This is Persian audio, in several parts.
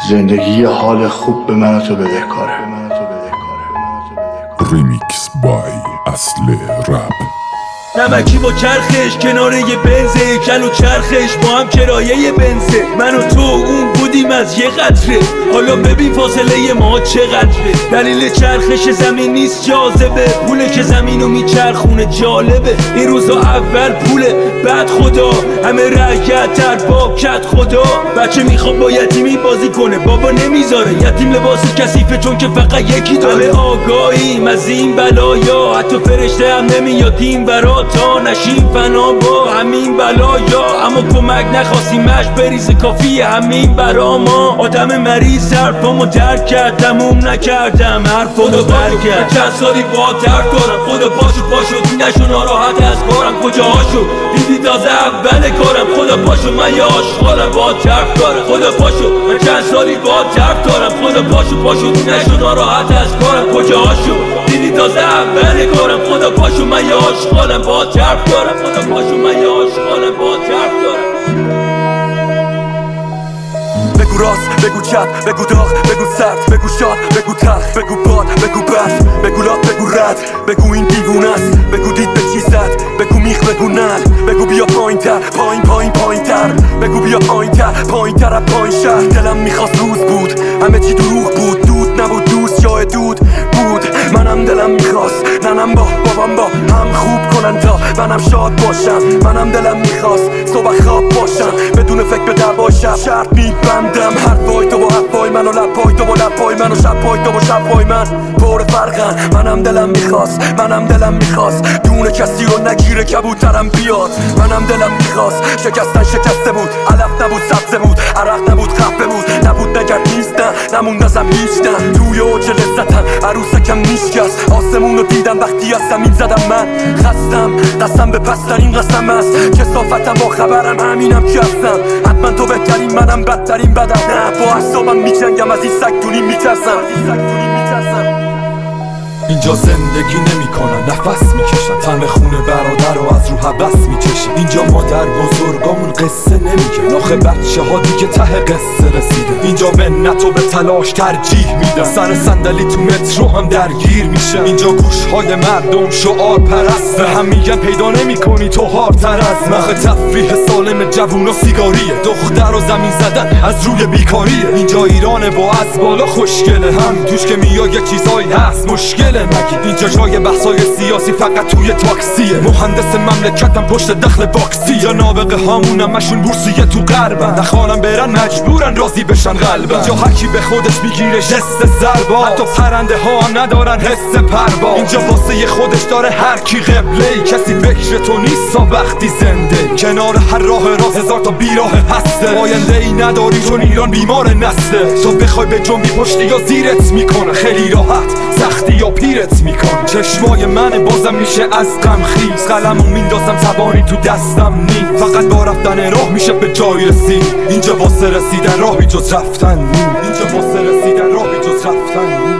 زندگی حال خوب به من و تو بدهکاره. ریمیکس بای اصل رپ. نمکی با چرخش کنار یه بنزه، کل و چرخش با هم کرایه بنزه. من و تو اون بودیم از یه قطره، حالا ببین فاصله ما چقدره. دلیل چرخش زمین نیست جاذبه، پوله که زمینو میچرخونه جالبه. این روزا اول پوله بعد خدا، همه رعیت تر با کت خدا. بچه میخواد با یتیمی بازی کنه، بابا نمیذاره. یتیم لباس کثیفه چون که فقط یکی داره. همه آگاهیم از این بلایا، حتی فرشته هم نمیادیم برا تا نشیم فنا با همین بلایا. اما کمک نخواستیمش بریز کافیه همین برا ما. آدم مریض حرفامو درک کرد، تموم نکردم حرفامو برگرد. چند سالی با درد دارم، خدا پاشو نشو ناراحت از کارم. کجاهاشو دیدی تازه اول کارم. خدا پاشو من یه آشغالم با درد دارم. خدا پاشو من چند سالی با درد دارم. خدا پاشو نشو ناراحت از کارم. کجاهاشو دیدی تازه اول کارم. خدا پاشو من یه آشغالم با درد دارم. خدا پاشو من یه آشغالم با درد دارم. بگو راست، بگو چپ، بگو داغ، بگو سرد، بگو شاد، بگو تلخ، بگو باد، بگو برف، بگو لات، بگو رد، بگو این دیوونه است، بگو دید به چی زد، بگو میخ، بگو نل، بگو بیا پایین تر، پایین تر، بگو بیا پایین تر از پایین شهر. دلم میخواست روز بود همه چی دروغ بود، دود نبود دوست جای دود بود. منم دلم میخواست ننم با بابام با هم خوب کنن تا منم شاد باشم. منم دلم میخواست صبح خواب باشم بدون فکر به دعوای شب. شرط میبندم حرفای تو با حرفای من و لپای تو با لپای من و شبای تو با شبای من پر فرقن. منم دلم میخواست دونه کسی رو نگیره کبوترم بیاد. منم دلم میخواست شکسته بود، علف نبود سبزه بود، عرق نبود خفه بود، نبود نگرد نیستن نموند ازم هیچ نه. توی اوج لذتم عروسکم نیشکست، آسمون رو دیدم وقتی از زمین زدم. من خستم دستم به پسترین قسم است، کثافتم با خبرم همینم که هستم. حتما تو بهترین منم بدترین بدم. نه با اعصابم میجنگم از این سگتونی میترسم. اینجا زندگی نمیکنن نفس میکشن، تن خونه برادر رو از رو حبس میکشن. اینجا مادر بزرگامون قصه نمیگه، آخه بچه ها دیگه ته قصه رسیده. اینجا منت و به تلاش ترجیح میدن، سر صندلی تو مترو هم درگیر میشه. اینجا گوشهای مردم شعار پرست، به هم میگن پیدا نمیکنی تو هارتر از من. آخه تفریح سالم جوونا سیگاریه، دختر و زمین زدن از روی بیکاریه. اینجا ایرانه با از بالا خوشگله، هم توش که میای یه چیزایی هست مشکل نگی. اینجا جای بحثای سیاسی فقط توی تاکسیه، مهندس مملکتم پشت دخل باکسی. یا نابغه هامونم مشون بورسیه تو غربن، نخوانم برن مجبورن راضی بشن قلبن. اینجا هرکی به خودش میگیره جست ضربا، حتی پرنده ها هم ندارن حس پروا. اینجا واسه خودش داره هر کی قبله، کسی فکر تو نیست وقتی زنده. کنار هر راه راست هزار تا بیراه هسته، آینده ای نداری چون ایران بیمار نسته. تو بخوای به جنبی پشتی یا زیرت میکنه، خیلی راحت سختی یا پیرت میکن. چشمای من بازم میشه از غم خیز، قلمو میندازم زبانی تو دستم نی. فقط با رفتن راه میشه به جای رسید. اینجا واسه رسیدن راهی جز رفتن نی. اینجا واسه رسیدن راهی جز رفتن نی.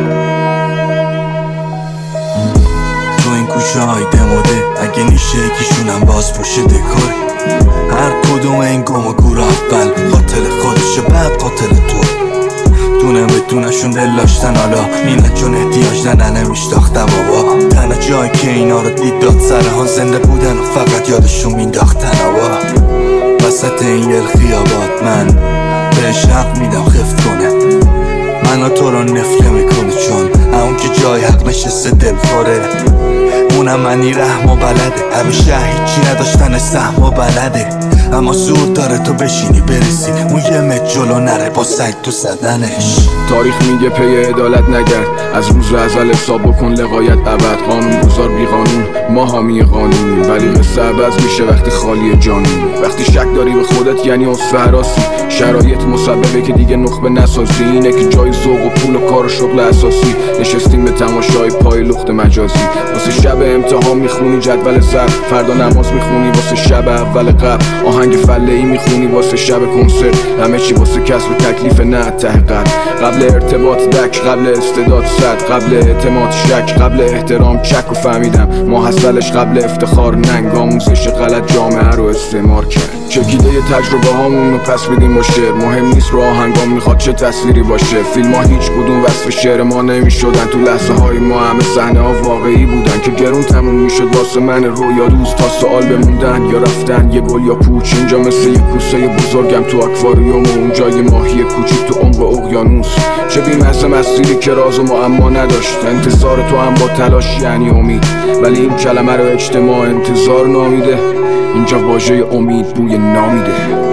تو این کوچه های دموده اگه نیشه یکیشونم باز پوشه دکاری. هر کدوم این گم و گور اول قاتل خودشه بعد قاتل تو. دونه به دونشون دل داشتن، حالا اینه چون احتیاج نمیشتاختم بابا. تنها جایی که اینا رو دید داد سرها زنده بودن و فقط یادشون مینداختن آبا. وسط این گل خیابات من بهش حق میدم خفت کنه، منو تو رو نفله میکنه چون اون که جای حق نشسته دل خوره. اونم منی رحم و بلده، همیشه هیچی نداشتن سهم و بلده. اما زور داره تو بشینی برسی اون یه متر جلو نره با سگ تو زدنش. تاریخ میگه پی عدالت نگرد، از روز ازل حساب بکن لقایت ابد. قانون گذار بی قانون ما حامی قانونیم، ولی قصه عوض میشه وقتی خالی جانیم. وقتی شک داری به خودت یعنی اصفه حراسی، شرایط مسببه که دیگه نخبه نسازی. اینه که جای ذوق و پول و کار و شغل اساسی، نشستیم به تماشای پای لخت مجازی. واسه شب امتحان میخونی جدول ضرب، فردا نماز میخونی واسه شب اول قبل. آهنگ فله‌ای میخونی واسه شب کنسرت، همه چی واسه کسب تکلیف نه ته قلب. قبل ارتباط دک، قبل استعداد صد، قبل اعتماد شک، قبل احترام چک و فهمیدم ماحصلش قبل افتخار ننگ. آموزش غلط جامعه رو استعمار کرد، چکیده تجربه هامون رو پس میدیم و شعر مهم نیست رو آهنگام میخواد چه تصویری باشه. فیلم ها هیچ کدوم وصف شعر ما نمیشدن، تو لحظه های ما همه صحنه ها واقعی بودن که گرون تموم میشد واسه من رویا روز تا سوال بموندن یا رفتن. یه گل یا پوچ اینجا مثل یه کوسه بزرگم تو اکواریوم و اونجا یه ماهی کوچیک تو عمق اقیانوس. چه بی‌مزه مسیری که راز و معما نداشت، انتظار تو هم با تلاش یعنی امید، ولی این کلمه رو اجتماع انتظار نامیده. اینجا واژه امید بوی نامیده.